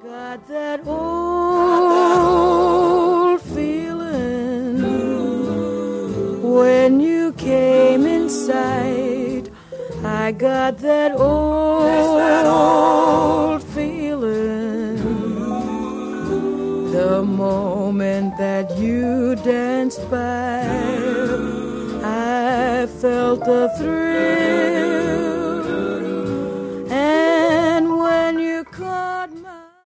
Got that old feeling when you came inside. I got that old feeling the moment that you danced by. I felt the thrill